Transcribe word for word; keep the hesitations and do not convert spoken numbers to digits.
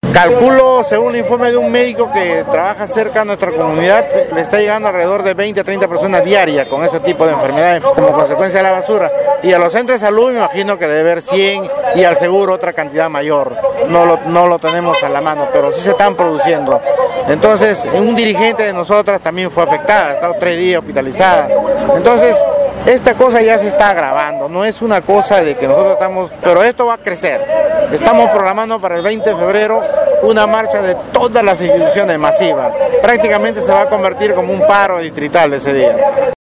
Calculo, según el informe de un médico que trabaja cerca de nuestra comunidad, le está llegando alrededor de veinte a treinta personas diarias con ese tipo de enfermedades como consecuencia de la basura. Y a los centros de salud me imagino que debe haber cien y al seguro otra cantidad mayor. No lo, no lo tenemos a la mano, pero sí se están produciendo. Entonces, un dirigente de nosotras también fue afectada, ha estado tres días hospitalizada. Entonces, esta cosa ya se está agravando, no es una cosa de que nosotros estamos, pero esto va a crecer. Estamos programando para el veinte de febrero una marcha de todas las instituciones masivas. Prácticamente se va a convertir como un paro distrital ese día.